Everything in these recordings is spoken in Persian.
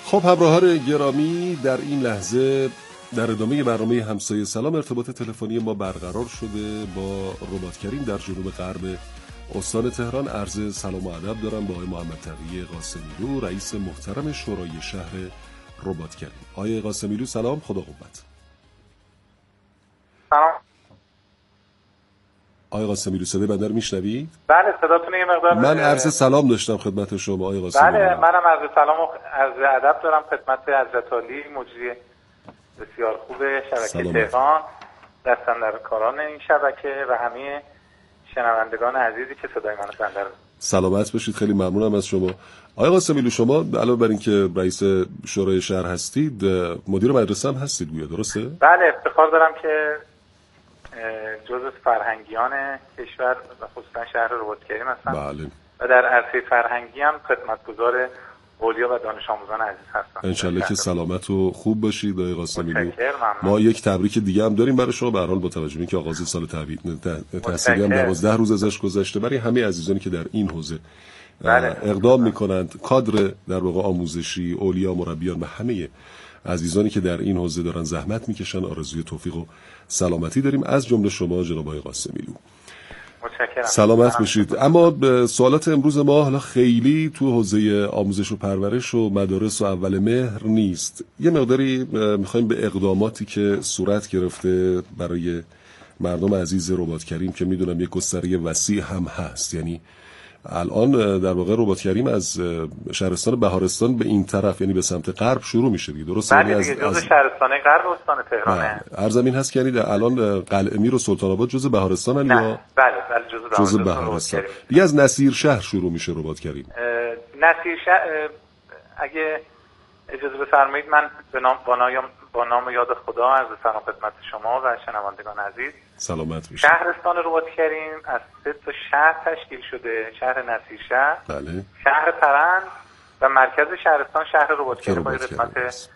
خب همراهان گرامی، در این لحظه در ادامه برنامه همسایه سلام ارتباط تلفنی ما برقرار شده با رباط کریم در جنوب غرب استان تهران. عرض سلام و ادب دارم با آقای محمد تقی قاسمیلو، رئیس محترم شورای شهر رباط کریم. آقای قاسمیلو سلام، خدا قوت. سلام آقای قاسمیلو، صدای بنده رو میشنوید؟ بله صداتون یه مقدار. من عرض سلام داشتم خدمت شما آقای قاسمیلو. بله منم عرض سلام و عرض ادب دارم خدمت حضرت عالی مجری بسیار خوب شبکه تهران، دستاندرکاران این شبکه و همه شنوندگان عزیزی که صدای منو شنیدن. سلامت باشید، خیلی ممنونم از شما. آقای قاسمیلو، شما علاوه بر اینکه رئیس شورای شهر هستید، مدیر مدرسه هم هستید گویا، درسته؟ بله، افتخار دارم که جزء فرهنگیان کشور و خصوصا شهر رباط کریم هستم. بله. و در عرصه فرهنگی هم خدمتگزار اولیا و دانش آموزان عزیز هستم. انشالله که سلامت و خوب باشید آقای قاسمیلو. ما یک تبریک دیگه هم داریم برای شما، به هر حال با توجه به اینکه آغاز سال تحصیلی هم 12 روز ازش گذشته. برای همه عزیزانی که در این حوزه اقدام میکنند، کادر در واقع آموزشی، اولیا، مربیان و همه عزیزانی که در این حوزه دارن زحمت میکشن، آرزوی توفیق و سلامتی داریم، از جمله شما جناب آقای قاسمیلو. سلامت باشید. اما سوالات امروز ما حالا خیلی تو حوزه آموزش و پرورش و مدارس و اول مهر نیست. یه مقداری میخوایم به اقداماتی که صورت گرفته برای مردم عزیز رباط کریم که میدونم یک گستره وسیع هم هست. یعنی الان در واقع رباط کریم از شهرستان بهارستان به این طرف، یعنی به سمت غرب شروع میشه دیگه، درسته؟ بله دیگه، جزء شهرستان غرب استان تهرانه. عرض این هست که یعنی الان قلعه امیر و سلطان آباد جزء بهارستان یا بله جزء بهارستان. دیگه از نصیر شهر شروع میشه رباط کریم. نصیر شهر، اگه اجازه بفرمایید من با نام یاد خدا عرض سلام خدمت شما و شنوندگان عزیز. سلامت باشید. شهرستان رباط کریم از 3 تا شهر تشکیل شده: شهر نصیر شهر، بله، شهر پرند و مرکز شهرستان شهر رباط کریم با قسمت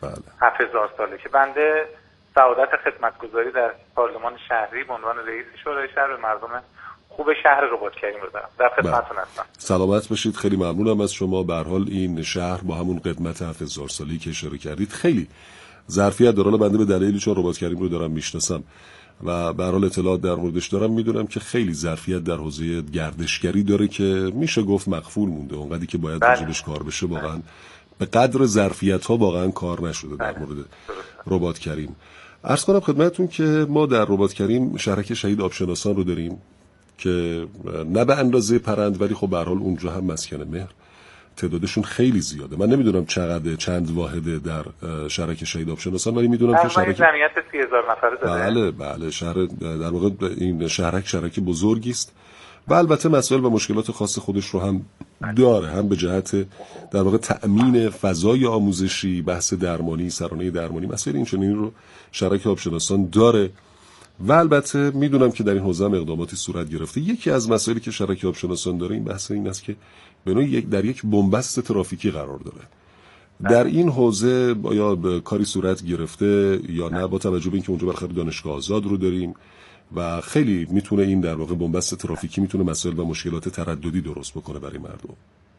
7000 ساله که بنده سعادت خدمتگزاری در پارلمان شهری به عنوان رئیس شورای شهر به مردم خوب شهر رباط کریم رو دارم. در خدمتتون هستم. سلامت باشید، خیلی ممنونم از شما. به هر حال این شهر با همون قدمت 7000 سالی که اشاره کردید خیلی ظرفیت داره. بنده به دلیلی چون رباط کریم رو دارم میشناسم و به هر حال اطلاعات در موردش دارم، میدونم که خیلی ظرفیت در حوزه گردشگری داره که میشه گفت مغفول مونده. اونقدری که باید راجبش کار بشه واقعا به قدر ظرفیت‌ها واقعا کار نشده در مورد رباط کریم. عرض کنم خدمتتون که ما در رباط کریم شهرک شهید آبشناسان رو داریم که نه به اندازه پرند، ولی خب به هر حال اونجا هم مسکن مهر تعدادشون خیلی زیاده. من نمیدونم چند واحده در شهرک شهید آبشناسان، ولی میدونم که شهرک جمعیت 30000 نفره داره. بله شهر در واقع این شهرک بزرگی است و البته مسائل و مشکلات خاص خودش رو هم داره، هم به جهت در واقع تأمین فضای آموزشی، بحث درمانی، سرانه درمانی، مسائل این چنین رو شهرک آبشناسان داره و البته میدونم که در این حوزه هم اقداماتی صورت گرفته. یکی از مسائلی که شهرک آبشناسان داره این بحث این است که به نوعی در یک بنبست ترافیکی قرار داره. در این حوزه آیا کاری صورت گرفته یا نه، با توجه به اینکه اونجا برخلاف دانشگاه آزاد رو داریم و خیلی میتونه این در واقع بنبست ترافیکی میتونه مسائل و مشکلات ترددی درست بکنه برای مردم.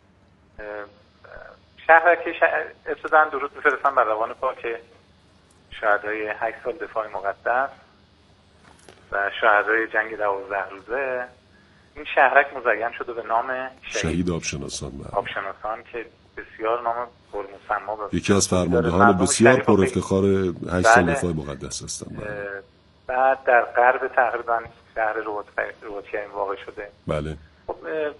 شهرک ابتداً درود می‌فرستم بر روان پاک شهدای 8 سال دفاع مقدس و شهدای جنگ 12 روزه. این شهرک مزین شده به نام شهید آبشناسان که بسیار نام پرمسمی است. یکی از فرماندهان بسیار پر افتخار 8 سال دفاع مقدس هستند. بعد در غرب تقریبا شهر رباط کریم واقع شده. بله. خب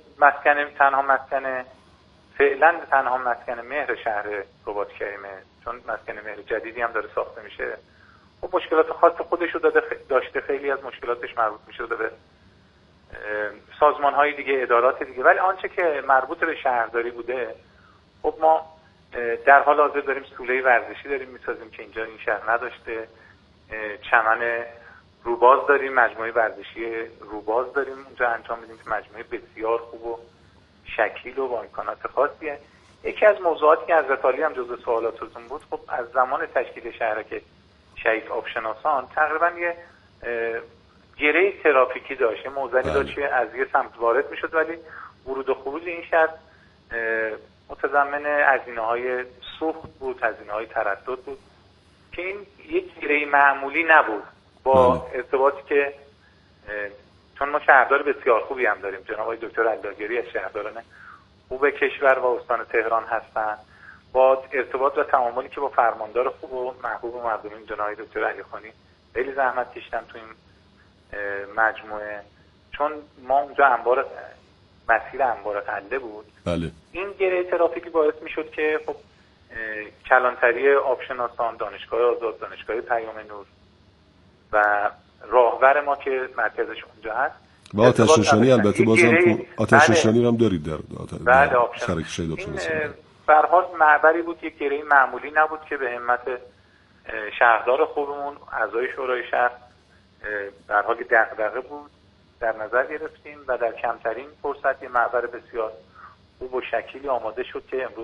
تنها مسکن مهر شهر رباط کریمه، چون مسکن مهر جدیدی هم داره ساخته میشه. خب مشکلات خاص خودش رو داشته، خیلی از مشکلاتش مربوط میشه به سازمان‌های دیگه، ادارات دیگه، ولی آنچه که مربوط به شهرداری بوده، خب ما در حال حاضر داریم سوله ورزشی داریم میسازیم که اینجا این شهر نداشته. چمن روباز داریم، مجموعه ورزشی روباز داریم اونجا انجام میدیم که مجموعه بسیار خوب و شکیل و با امکانات خاصیه. یکی از موضوعاتی که حضرت عالی هم جزو سوالاتتون بود، خب از زمان تشکیل شهرک شهید آبشناسان تقریبا یه گره ترافیکی داشت، موزلی داشت که از یه سمت وارد میشد ولی ورود و خروج این شهر متضمن هزینه‌های سوخت بود، هزینه‌های تردد بود که این یک گیره معمولی نبود با ارتباطی که چون ما شهردار بسیار خوبی هم داریم، جناب آقای دکتر اللهگری از شهرداران خوب کشور و استان تهران هستن، با ارتباط و تعاملی که با فرماندار خوب و محبوب مردمین جناب آقای دکتر علیخانی خیلی زحمت کشیدن تو این مجموعه، چون ما اونجا مسیر انبار غله بود. بله. این گره ترافیکی باعث میشد که خب کلانتری آبشناسان، دانشگاه آزاد، دانشگاه پیام نور و راهور ما که مرکزش اونجا هست و آتش نشانی، البته بازم آتش نشانی هم دارید در شرکت شهید آبشناسان. به هر حال معبری بود، یک گره معمولی نبود که به همت شهردار خوبمون اعضای شورای شهر در حال دغدغه بود در نظر گرفتیم و در کمترین فرصت یه معبر بسیار خوب و شکیلی آماده شد که امروز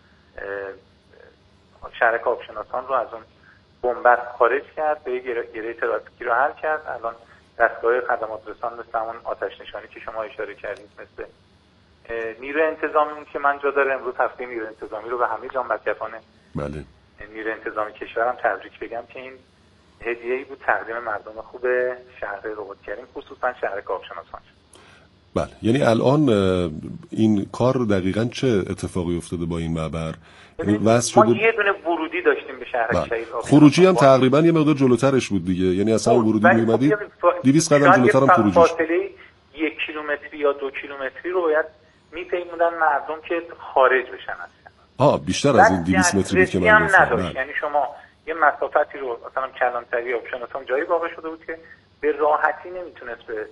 شرکت آبشناسان رو از اون بنبست خارج کرد، به گره ترافیکی رو حل کرد. الان دستگاه خدمات رسان مثل همون آتش نشانی که شما اشاره کردید، مثل نیروی انتظامی که من جا داره امروز هفته نیروی انتظامی رو به همه جانبکفان بله نیروی انتظامی کشورم تبریک بگم که این هدیه‌ای بود تقدیم مردم خوب شهر رباط‌کریم، خصوصا شهر آبشناسان. بله، یعنی الان این کار دقیقاً چه اتفاقی افتاده با این معبر؟ ما یه دونه ورودی داشتیم به شهر شهید آبشناسان، خروجی هم تقریباً یه مقدار جلوترش بود دیگه، یعنی اصلا ورودی میومدید 200 قدم جلوتر هم خروجیش. فاصله 1 کیلومتری یا 2 کیلومتری رو باید میپیمودن مردم که خارج بشن اصلا. بیشتر از این 200 متری که من گفتم. یعنی شما یه مسافتی رو مثلا کلانتری آبشناسان جایی واقع شده بود که به راحتی نمیتونست به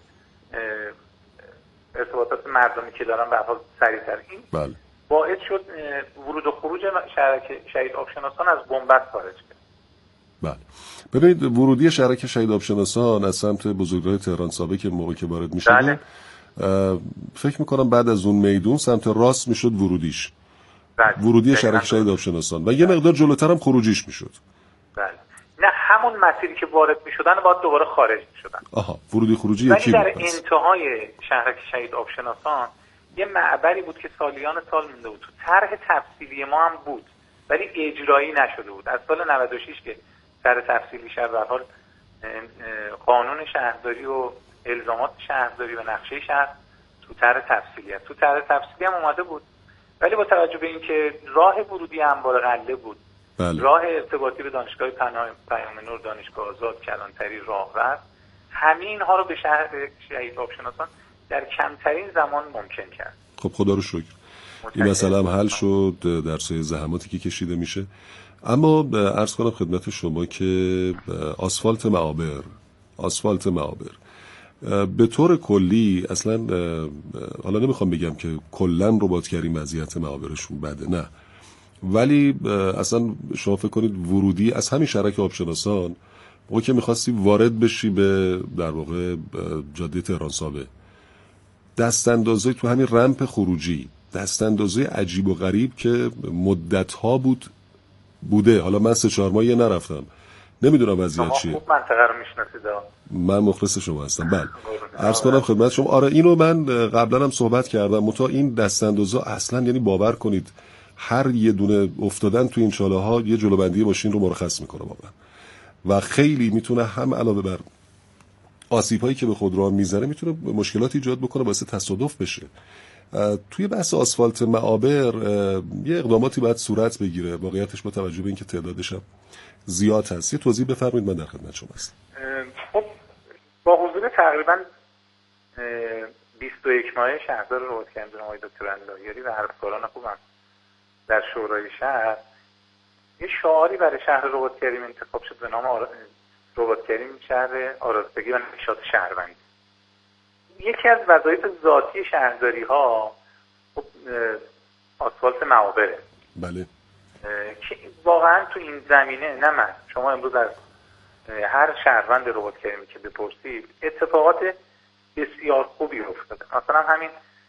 ارتباطات مردمی که دارن به هر حال سریعتر این بله. باعث شد ورود و خروج شهید آبشناسان از بنبست خارج کرد. بله. ببینید ورودی شهرک شهید آبشناسان از سمت بزرگراه تهران سابق که موقعی که وارد میشد بله. فکر میکنم بعد از اون میدون سمت راست میشد ورودیش. بله. ورودی شهرک شهید آبشناسان و یه مقدار جلوتر هم خروجیش میشد. بله. نه همون مسیری که وارد میشدن باید دوباره خارج میشدن. ورودی خروجی یکی بود. در انتهای شهرک شهید آبشناسان یه معبری بود که سالیان سال مونده بود، تو طرح تفصیلی ما هم بود ولی اجرایی نشده بود. از سال 96 که طرح تفصیلی شهر به هر حال قانون شهرداری و الزامات شهرداری و نقشه شهر تو طرح تفصیلی هم اومده بود، ولی با توجه به اینکه راه ورودی انبار غله بود، بله. راه ارتباطی به دانشگاه پیام نور، دانشگاه آزاد، کلانتری، راهور، همه اینها رو به شهر شهید آبشناسان در کمترین زمان ممکن کرد. خب خدا رو شکر این مسئله هم حل شد در سایه زحماتی که کشیده میشه. اما عرض کنم خدمت شما که آسفالت معابر به طور کلی اصلا، حالا نمیخوام بگم که کلن رباط‌کریم وضعیت معابرشون بده، نه، ولی اصلا شما فکر کنید ورودی از همین شرک آبشناسان موقعی که میخواستی وارد بشی به در واقع جاده تهران سابق، دستاندازه تو همین رمپ خروجی، دستاندازه عجیب و غریب که مدت‌ها بوده. حالا من 3-4 ماه نرفتم، نمیدونم وضعیت چیه. خوب منطقه رو میشناسید. من مخلص شما هستم. بله. عرض کنم خدمت شما، آره اینو من قبلا هم صحبت کردم، متا این دستاندازا اصلا، یعنی باور کنید هر یه دونه افتادن تو این چاله ها یه جلوبندی ماشین رو مرخص میکنه واقعا و خیلی میتونه هم علاوه بر آسیب هایی که به خودرو میزنه میتونه مشکلات ایجاد بکنه، باعث تصادف بشه. توی بحث آسفالت معابر یه اقداماتی باید صورت بگیره، واقعیتش با توجه به اینکه تعدادش هم زیاد هست. یه توضیح بفرمایید، من در خدمت شما هستم. خب با حضور تقریبا 21 ماه شهردار رباط‌کریم جناب آقای دکتر اللهگری و حرفکاران خوبم در شورای شهر، یه شعاری برای شهر رباط‌کریم انتخاب شد به نام رباط‌کریم شهر آراسته و نشاط شهروندی. یکی از وظایف ذاتی شهرداری ها آسفالت معابره. بله. که واقعا تو این زمینه نه من، شما امروز از هر شهروند رباط‌کریمی که بپرسید اتفاقات بسیار خوبی افتاده. مثلا همین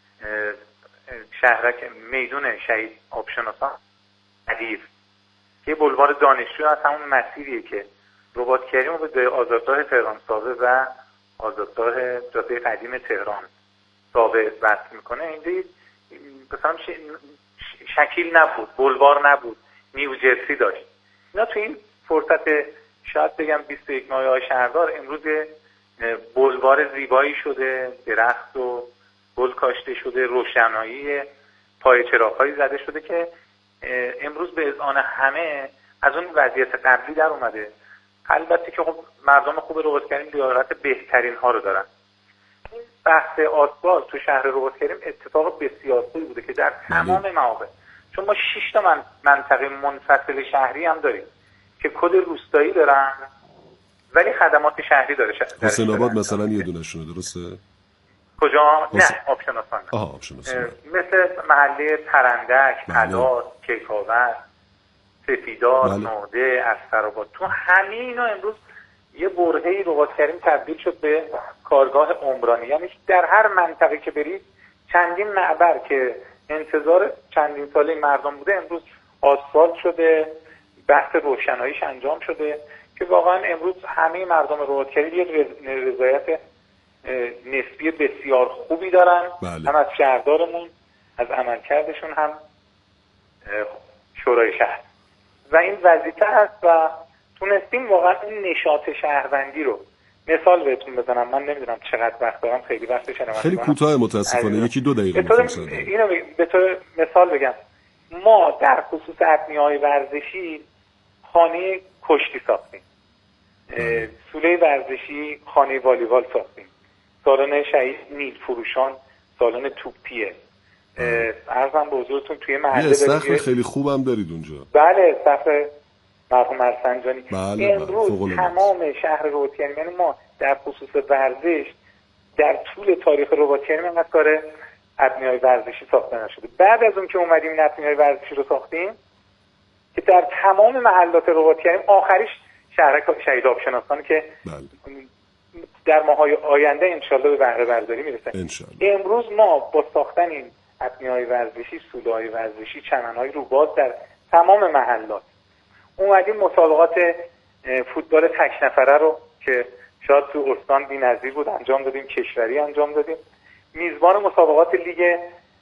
شهرک میدون شهید آبشناسان حدیث که بلوار دانشجو از همون مسیریه که رباط‌کریم رو به آزادراه تهران سابق و آزادراه جاده قدیم تهران سابق وصل میکنه. اینجا مثلا شکیل نبود، بلوار نبود، نیوجرسی داشت. اینا تو این فرصت شاید بگم 21 ماه شهردار امروز بلوار زیبایی شده، درخت و گل کاشته شده، روشنایی پای چراغ‌هایی زده شده که امروز به اذعان همه از اون وضعیت قبلی در اومده. البته که خب مردم خوب رباط‌کریم لیاقت بهترین ها رو دارن. این بحث آسفالت تو شهر رباط‌کریم اتفاق بسیار خوبی بوده که در تمام مواقع، چون ما 6 تا منطقه منفصل شهری هم داریم که کد روستایی دارن ولی خدمات شهری داره. حسین آباد مثلا یه دونه‌شونه، درسته؟ کجا؟ نه، آبشناسان. آبشناسان. مثل محله پرندک، پلاس، کیکاور، سفیدار، نوده، استرآباد، تو همه اینا امروز یه برهه‌ای رباط‌کریم تبدیل شد به کارگاه عمرانی. یعنی در هر منطقه که برید چندین معبر که انتظار چندین ساله مردم بوده امروز آسفالت شده، بحث روشناییش انجام شده که واقعا امروز همه مردم رباط‌کریم یک رضایت نسبی بسیار خوبی دارن. هم از شهردارمون، از عملکردشون، هم شورای شهر. و این وظیفه هست و تونستیم واقعا این نشاط شهروندی رو مثال بهتون بزنم. من نمیدونم چقدر وقت دارم، خیلی وقتش نمیدونم، خیلی کوتاه متاسفانه، یکی دو دقیقه اینو به طور مثال بگم. ما در خصوص ابنیه‌های ورزشی خانه کشتی ساختیم، سوله ورزشی خانه والیبال ساختیم، سالن شهید نیل فروشان سالن توپیه. عرضم به حضورتون توی محله استخر خیلی خوبم دارید اونجا. بله، استخر مرحوم مرسنجانی. امروز تمام شهر رباط‌کریم، یعنی ما در خصوص ورزش در طول تاریخ رباط‌کریم اینقدر کار ابنیه‌های ورزشی ساخته نشده. بعد از اون که اومدیم این ابنیه‌های ورزشی رو ساختیم که در تمام محلات رباط‌کریم، آخریش شهر شهید آبشناسان که در ماه‌های آینده انشالله به بهره برداری میرسه. امروز ما با ساختن این ابنیه‌های ورزشی، سوله‌های ورزشی، چمن‌های روباز در تمام محلات اومدیم مسابقات فوتبال تک نفره رو که شاید تو استان بی‌نظیر بود انجام دادیم، کشوری انجام دادیم. میزبان مسابقات لیگ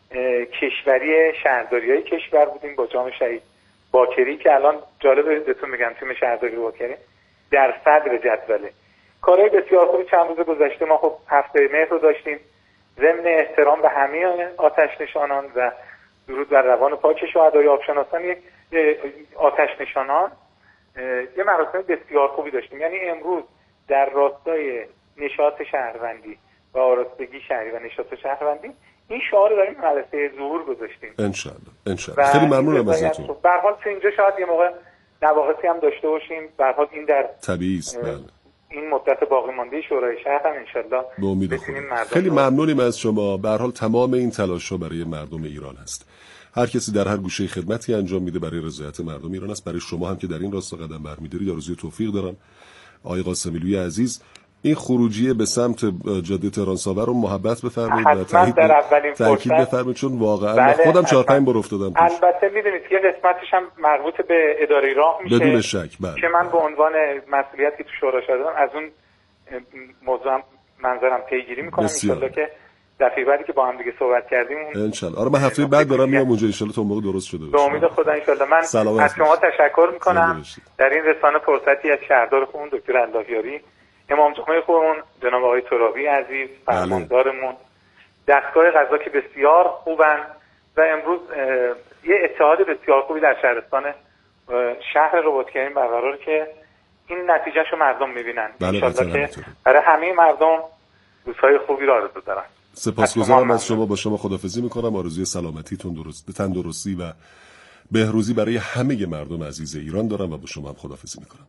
کشوری شهرداری‌های کشور بودیم با جام شهید باکری که الان جالبه بهتون میگم تیم شهرداری باکری در صدر جدوله. کارهای بسیار خوبی چند روز گذشته ما خب هفته مهر رو داشتیم. ضمن احترام به همه آتش نشانان و درود بر روان پاک شهدای آبشناسان، یک آتش نشانان یه مراسم بسیار خوبی داشتیم. یعنی امروز در راستای نشاط شهروندی و آراستگی شهری و نشاط شهروندی این شعار رو داریم مدرسه ظهور گذاشتیم. انشالله. خیلی ممنونم ازتون. به هر حال تو اینجا شاید یه موقع نواقصی هم داشته باشیم. به هر حال این در طبیعی است. این مدت باقی مانده شورای شهر هم انشالله بتونیم مردم. خیلی ممنونیم از شما. به هر حال تمام این تلاش‌ها برای مردم ایران هست. هر کسی در هر گوشه خدمتی انجام میده برای رضایت مردم ایران است. برای شما هم که در این راستا قدم برمی‌دارید آرزوی توفیق دارم. آقای قاسمیلویی عزیز، این خروجی به سمت جاده تهران‌ساور رو محبت بفرمایید و تأکید بفرمایید، چون واقعا خودم 4-5 بار افتادم توش. البته میدونید که قسمتش هم مربوط به اداره راه میشه بدون شک. که من به عنوان مسئولیتی تو شورا شدم از اون موضوع منظرم پیگیری میکنم. انشالله که دفعه بعدی که با هم دیگه صحبت کردیم انشالله. آره من هفته بعد دارم میام اونجا، انشالله تو موقع درست شده باشه. به امید خدا انشالله. من از شما تشکر میکنم. در این رسانه فرصتی از شهردار خوبمون دکتر اللهیاری، امام جمعه خوبمون جناب آقای ترابی عزیز، فرماندارمون، دستگاه قضا که بسیار خوبن و امروز یه اتحاد بسیار خوبی در شهرستان شهر رباط‌کریم برقرار که این نتیجهشو مردم میبینن. انشالله که برای همه مردم روزهای خوبی را آرزو دارم. سپاسگزارم از شما. با شما خداحافظی میکنم. آرزوی سلامتی، تندرستی و بهروزی برای همه مردم عزیز ایران دارم و با شما هم خداحافظی میکنم.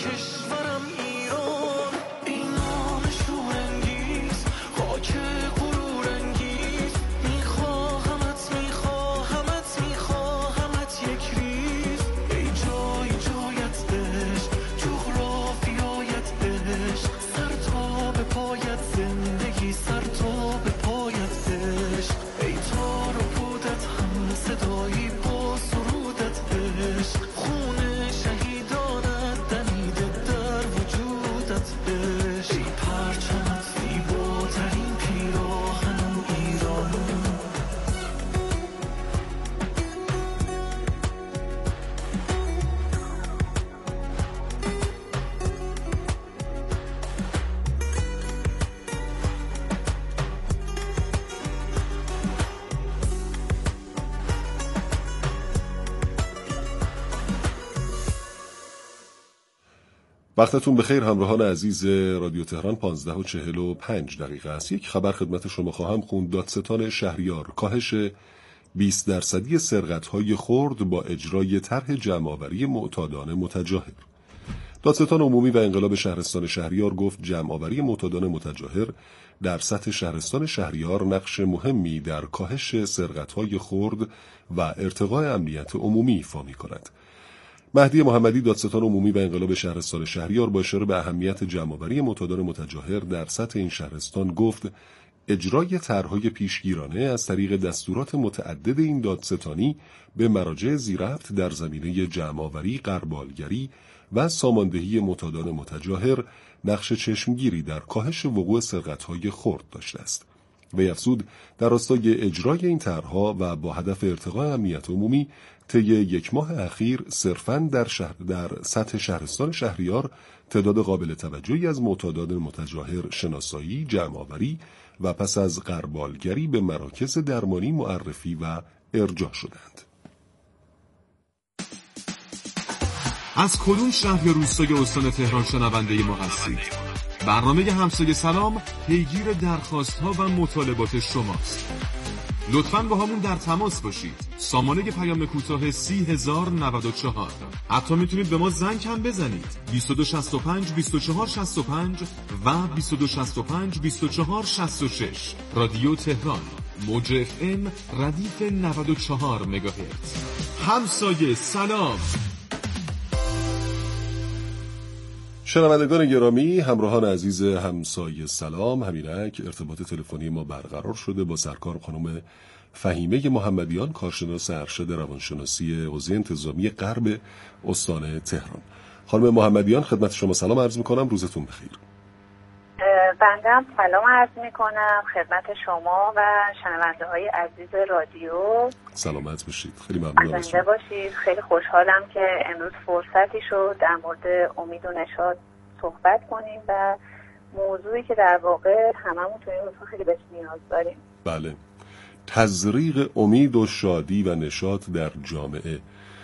کشورم ایران، این نام شورانگیز، خاک غرورانگیز. میخواهمت میخواهمت میخواهمت یک ریز، ای جای جایت عشق، جغرافیایت عشق، سر تا به پایت زندگی، سر تا به پایت عشق. ای تار و پودت هم صدایی با سرودت عشق، خون شهیدانت دمیده در وجودت عشق. ای پرچمت زیباترین پیراهنم ایران. وقتتون بخیر همراهان عزیز رادیو تهران. 15:45 است. یک خبر خدمت شما خواهم خوند. دادستان شهریار کاهش 20% سرقت‌های خرد با اجرای طرح جمع‌آوری معتادان متجاهر. دادستان عمومی و انقلاب شهرستان شهریار گفت جمع‌آوری معتادان متجاهر در سطح شهرستان شهریار نقش مهمی در کاهش سرقت‌های خرد و ارتقاء امنیت عمومی ایفا می‌کند. مهدی محمدی دادستان عمومی و انقلاب شهرستان شهریار با اشاره به اهمیت جمع‌آوری معتادان متجاهر در سطح این شهرستان گفت اجرای طرح‌های پیشگیرانه از طریق دستورات متعدد این دادستانی به مراجع زیرفت در زمینه جمع‌آوری، غربالگری و ساماندهی معتادان متجاهر نقش چشمگیری در کاهش وقوع سرقت‌های خرد داشته است. وی افزود در راستای اجرای این طرح‌ها و با هدف ارتقاء امنیت عمومی طی یک ماه اخیر صرفاً در سطح شهرستان شهریار تعداد قابل توجهی از معتادان متجاهر شناسایی، جمع‌آوری و پس از غربالگری به مراکز درمانی معرفی و ارجاع شدند. از کدوم شهر یا روستای استان تهران شنونده ما هستید؟ برنامه همسایه سلام پیگیر درخواست‌ها و مطالبات شماست. لطفاً با همون در تماس باشید. سامانه پیام کوتاه 30094. حتی میتونید به ما زنگ هم بزنید. 2265 2465 و 2265 2466. رادیو تهران، موج FM ردیف 94 مگاهرتز. همسایه سلام. شنوندگان گرامی، همراهان عزیز همسایه سلام، همینک ارتباط تلفنی ما برقرار شده با سرکار خانم فهیمه محمدیان، کارشناس ارشد روانشناسی حوزه انتظامی غرب استان تهران. خانم محمدیان خدمت شما سلام عرض میکنم، روزتون بخیر. بنده هم سلام عرض میکنم خدمت شما و شنونده های عزیز رادیو. سلامت باشید، خیلی ممنون از شما. باشید. خیلی خوشحالم که امروز فرصتی شد در مورد امید و نشاط صحبت کنیم و موضوعی که در واقع هممون توی این روزها خیلی بهش نیاز داریم. بله، تزریق امید و شادی و نشاط در جامعه.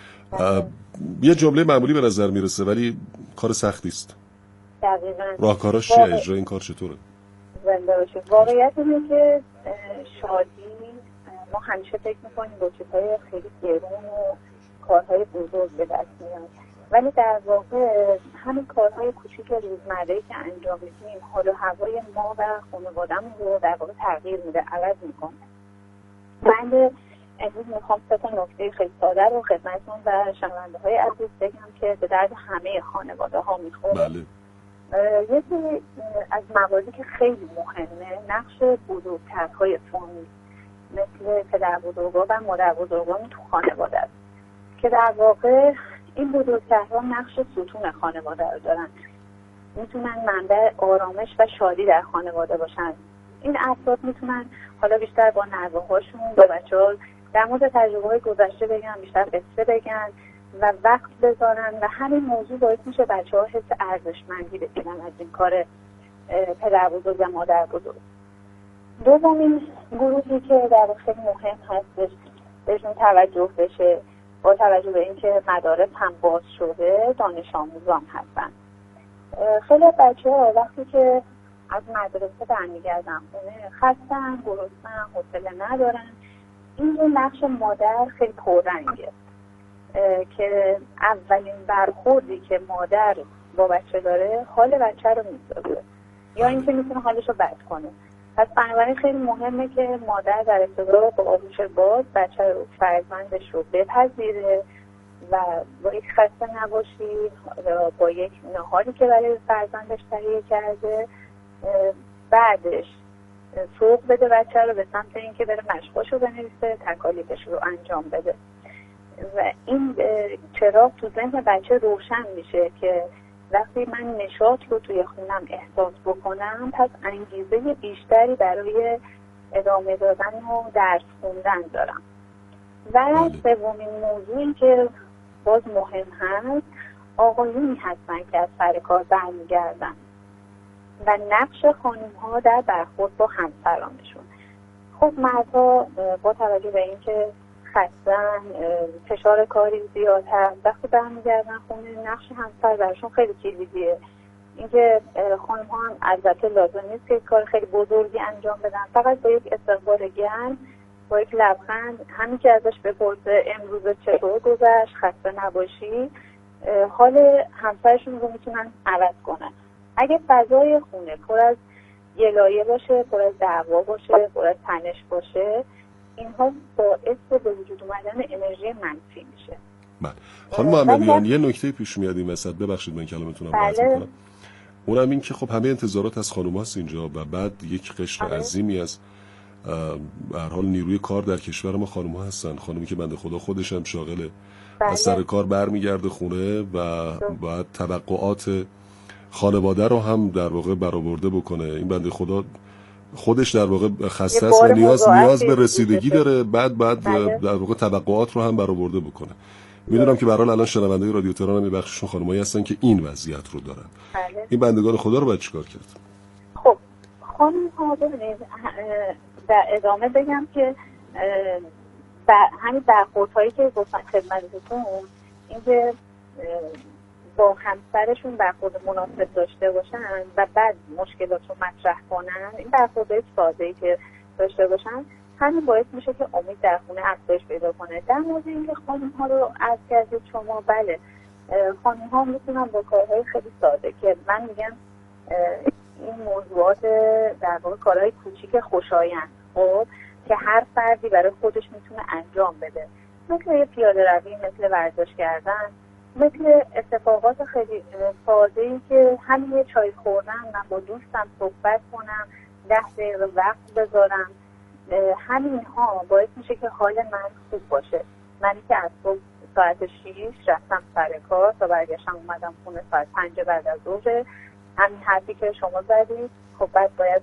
یه جمله معمولی به نظر میرسه ولی کار سختی است. راهکاراش چیه؟ اجرای این کار چطوره؟ زنده باشید. واقعیت اینه که شادی ما همیشه فکر میکنیم با چیزهای خیلی گرون و کارهای بزرگ به دست میاد، ولی در واقع همین کارهای کوچیک روزمره‌ای که انجام میدیم حال و هوای ما و خانواده‌مون رو در واقع تغییر میده، عوض میکنه. من امروز میخوام 3 نکته خیلی ساده رو خدمتتون و شنونده‌های عزیز بگم که به درد همه خانواده‌ها میخوره. بله. یکی از مواردی که خیلی مهمه نقش بزرگترهای فامیل مثل پدر بزرگا و مادر بزرگامون تو خانواده است که در واقع این بزرگترها نقش ستون خانواده رو دارن. میتونن منبع آرامش و شادی در خانواده باشن. این افراد میتونن حالا بیشتر با نوه‌هاشون با بچه‌ها در مورد تجربه‌های گذشته بگن، بیشتر قصه بگن و وقت بذارن و همین موضوع باعث میشه بچه‌ها حس ارزشمندی بگیرن از این کار پدر بزرگ و مادر بزرگ. دومین گروهی که در واقع خیلی مهم هستش بهشون توجه بشه با توجه به اینکه مدارس هم باز شده، دانش آموزان هستن. خیلی بچه‌ها وقتی که از مدرسه برمیگردن خونه خستن، گرسنه‌ن، حوصله ندارن، این رو نقش مادر خیلی پررنگه که اولین برخوردی که مادر با بچه داره حال بچه رو میسازه یا اینکه میتونه حالش رو بد کنه. پس بنابراین خیلی مهمه که مادر در ابتدا با آغوش باز بچه رو، فرزندش رو بپذیره و با یک خسته نباشی، با یک نهاری که برای فرزندش تهیه کرده، بعدش سوق بده بچه رو به سمت اینکه بره مشقاش رو بنویسه، تکالیفش رو انجام بده و این چراغ تو ذهن بچه روشن میشه که وقتی من نشاط رو توی خونم احساس بکنم پس انگیزه بیشتری برای ادامه دادن و درس خوندن دارم. و سومین موضوعی که باز مهم هست، آقایونی هستن که از سر کار برمیگردن و نقش خانم‌ها در برخورد با همسرانشون. خب مردها با توجه به اینکه خستن، فشار کاری زیاد هست، وقتی برمیگردن خونه نقش همسر براشون خیلی کلیدیه. اینکه خانم‌ها هم البته لازم نیست که کار خیلی بزرگی انجام بدن، فقط با یک استقبال گرم، با یک لبخند، همین که ازش بپرسه امروز چطور گذشت، خسته نباشی، حال همسرشون رو میتونن عوض کنن. اگه فضای خونه پر از گلایه باشه، پر از دعوا باشه، پر از تنش باشه، اینها باعث به وجود اومدن انرژی منفی میشه. بله. خانم محمدیان یه نکته پیش میاد این وسط، ببخشید من کلامتون رو قطع میکنم. اونم این که خب همه انتظارات از خانم هاست اینجا و بعد یک قشر عظیمی از به هر حال نیروی کار در کشور ما خانم ها هستن. خانمی که بنده خدا خودش هم شاغله، از سر کار برمیگرده خونه و باید توقعات خانواده رو هم در واقع برآورده بکنه. این بنده خدا خودش در واقع خسته است و نیاز به رسیدگی داره، بعد در واقع توقعات رو هم برآورده بکنه. میدونم که به هر حال الان شنونده رادیو تهران هم یه بخششون خانمایی هستن که این وضعیت رو دارن. این بندگان خدا رو باید چیکار کرد؟ خب خانم‌ها ببینید، در ادامه بگم که همین برخوردهایی که گفتن خدمتتون، اینکه با همسرشون برخورد مناسب داشته باشن و بعد مشکلات رو مطرح کنن، این برخوردهای ساده‌ای که داشته باشن، همین باعث میشه که امید در خونه افزایش پیدا کنه. در مورد اینکه خانم‌ها رو عرض کردید شما، بله خانم‌ها میتونن با کارهای خیلی ساده که من میگم این موضوعات در واقع کارهای کوچیک خوشایند، خب که هر فردی برای خودش میتونه انجام بده، مثل یه پیاده روی، مثل ورزش کردن، مثل اتفاقات خیلی ساده‌ای که همین یه چای خوردن، من با دوستم صحبت کنم، 10 دقیقه وقت بذارم، همین ها باعث میشه که حال من خوب باشه. منی که از صبح ساعت 6 رفتم سر کار تا برگشتم اومدم خونه ساعت 5 بعد از ظهر، همین حرفی که شما زدید، خب بعد باید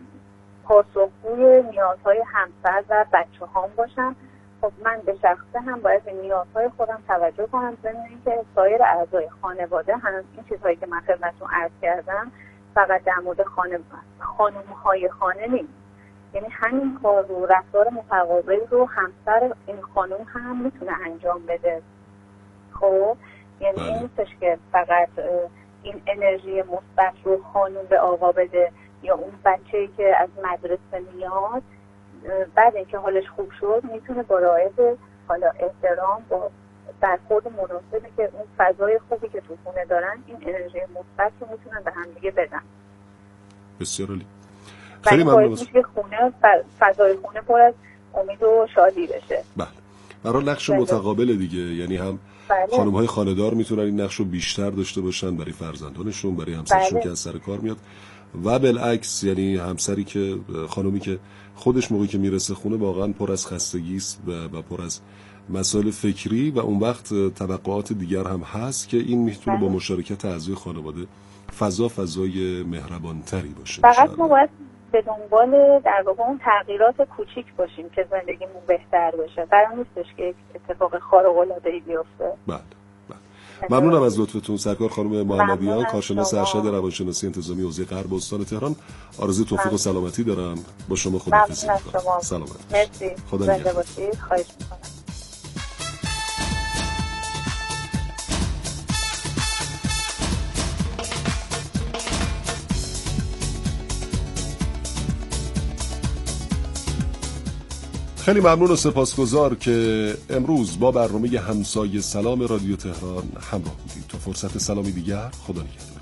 پاسخگوی نیازهای همسر و بچه هام باشم. خب من به شخصه هم باید به نیازهای خودم توجه کنم، ضمن اینکه سایر اعضای خانواده هم این چیزهایی که من خدمتتون عرض کردم فقط در مورد خانم‌های خانه نیست، یعنی همین کار رو، رفتار متقابل رو همسر این خانم هم میتونه انجام بده. خب یعنی این نیستش که فقط این انرژی مثبت رو خانم به آقا بده، یا اون بچه‌ای که از مدرسه میاد بعد اینکه حالش خوب شد میتونه با رعایت حالا احترام، با برخورد مناسبی که اون فضای خوبی که تو خونه دارن، این انرژی مثبت رو میتونن به هم دیگه بدن. بسیار عالی. خیلی ممنون. که خونه فضای خونه پر از امید و شادی بشه. بله. برای نقش متقابل دیگه، یعنی هم خانم‌های خانه‌دار میتونن این نقش رو بیشتر داشته باشن برای فرزندانشون، برای همسرشون که از سر کار میاد، و بالعکس یعنی همسری که خانمی که خودش موقعی که میرسه خونه واقعا پر از خستگی است و پر از مسائل فکری و اون وقت توقعات دیگر هم هست که این میتونه با مشارکت اعضای خانواده فضای مهربانتری باشه. فقط ما باید به دنبال در واقع اون تغییرات کوچیک باشیم که زندگیمون بهتر بشه. قرار نیستش که اتفاق خارق‌العاده‌ای بیفته. بله. ممنونم از لطفتون سرکار خانم محمدیان، کارشناس ارشد روانشناسی انتظامی حوزه غرب استان تهران. آرزوی توفیق و سلامتی دارم. با شما خداحافظی می‌کنم. سلامت مرسی. خدا زنده باشید. خواهش می‌کنم. خیلی ممنون و سپاسگزار که امروز با برنامه همسایه سلام رادیو تهران همراه بودید. تا فرصت سلامی دیگر، خدا نگهدار.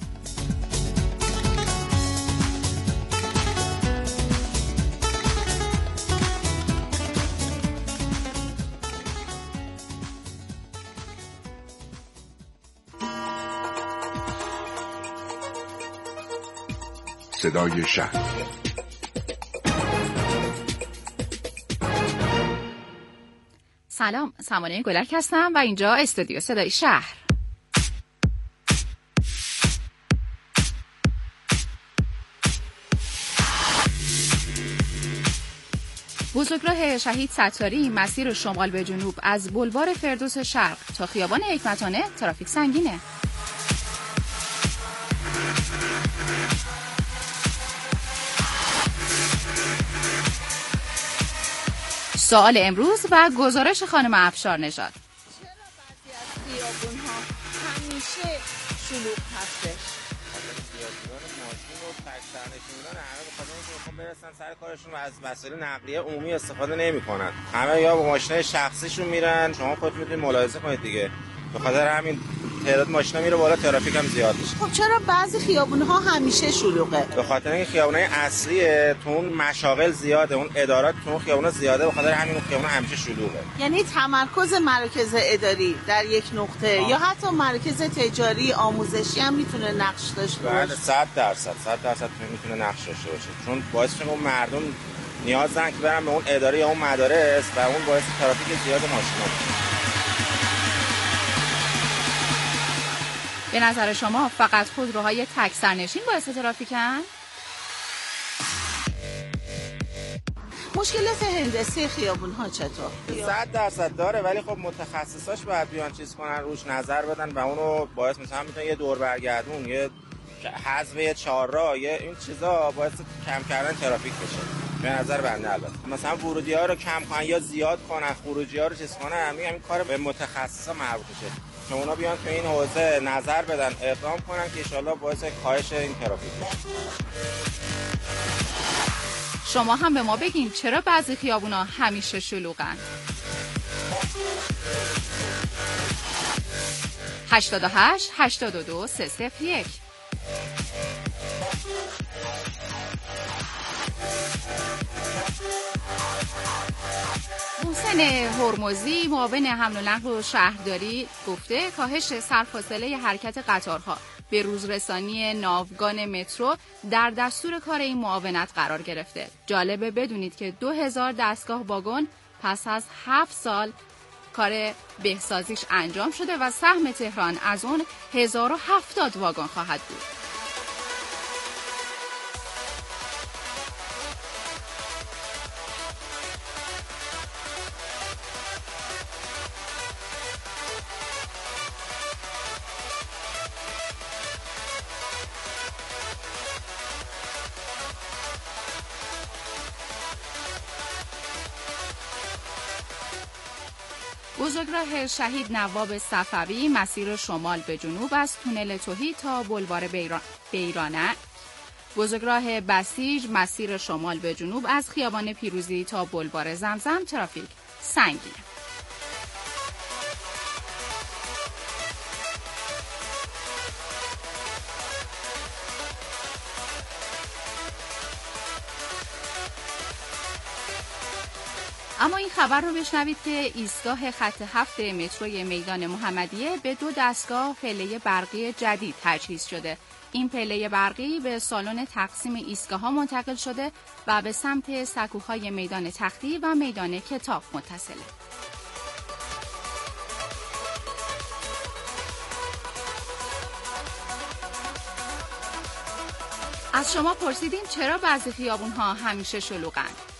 صدای شهر. سلام، سمانه گلک هستم و اینجا استودیو صدای شهر. بزرگراه شهید ستاری مسیر شمال به جنوب از بلوار فردوس شرق تا خیابان حکمتانه ترافیک سنگینه. سوال امروز و گزارش خانم افشار نژاد. چرا بعضی از خیابون‌ها همیشه شلوغ هستش؟ خیابون‌ها ماشین و تک‌سرنشینان همه بخاطر اینکه میخوان برسن سر کارشون و از وسایل نقلیه عمومی استفاده نمی‌کنن. همه یا با ماشین شخصیشون میرن. شما خودتون میتونید ملاحظه کنید دیگه. به خاطر همین تعداد ماشینا میره بالا، ترافیک هم زیاد میشه. خب چرا بعضی خیابون‌ها همیشه شلوغه؟ به خاطر اینکه خیابونای اصلیه تو اون مشاغل زیاده، اون ادارات تو اون خیابونا زیاده، به خاطر همین اون خیابون همیشه شلوغه. یعنی تمرکز مراکز اداری در یک نقطه یا حتی مراکز تجاری آموزشی هم میتونه نقش داشته باشه. بله 100% میتونه نقش داشته باشه، چون باعث میشه اون مردم نیاز دارن که برن به اون اداره یا اون مدارس و اون باعث ترافیک زیاد ماشینا میشه. به نظر شما فقط خودروهای تک سرنشین باعث ترافیکن؟ مشکلات هندسی خیابون‌ها چطور؟ 100% داره، ولی خب متخصصاش باید بیان چیز کنن، روش نظر بدن و اونو باعث مثلا میتونه یه دور برگردون، یه حذف یه چهارراه، یه این چیزا باعث کم کردن ترافیک بشه. به نظر بنده البته مثلا ورودی‌ها رو کم کنن یا زیاد کنن، خروجی‌ها رو چیز کنن، همین کار به متخصصا مربوط میشه. که اونا بیان تو این حوزه نظر بدن، اقدام کنن که ان شاءالله باعث کاهش این ترافیک بشه. شما هم به ما بگین چرا بعضی خیابونا همیشه شلوغن؟ 88 82 301. حسین هرمزی معاون حمل و نقل و شهرداری گفته کاهش سرفاصله حرکت قطارها به روزرسانی ناوگان مترو در دستور کار این معاونت قرار گرفته. جالبه بدونید که 2000 دستگاه واگن پس از 7 سال کار بهسازیش انجام شده و سهم تهران از اون 1070 واگن خواهد بود. بزرگراه شهید نواب صفوی مسیر شمال به جنوب از تونل توحید تا بلوار بیرانه. بزرگراه بسیج مسیر شمال به جنوب از خیابان پیروزی تا بلوار زمزم ترافیک سنگینه. اما این خبر رو بشنوید که ایستگاه خط 7 متروی میدان محمدیه به 2 دستگاه پله برقی جدید تجهیز شده. این پله برقی به سالن تقسیم ایستگاه‌ها منتقل شده و به سمت سکوهای میدان تختی و میدان کتاب متصله. از شما پرسیدیم چرا بعضی خیابون‌ها همیشه شلوغن؟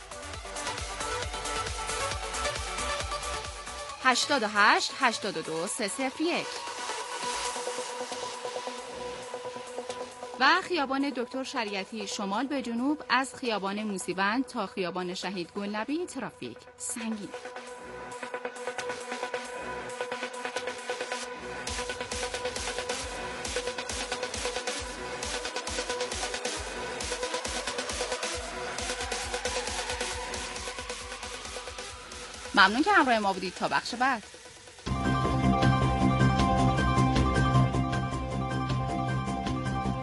88 82 301. و خیابان دکتر شریعتی شمال به جنوب از خیابان موسیبند تا خیابان شهید گلنبی ترافیک سنگین. ممنون که همراه ما بودید. تا بخش بعد.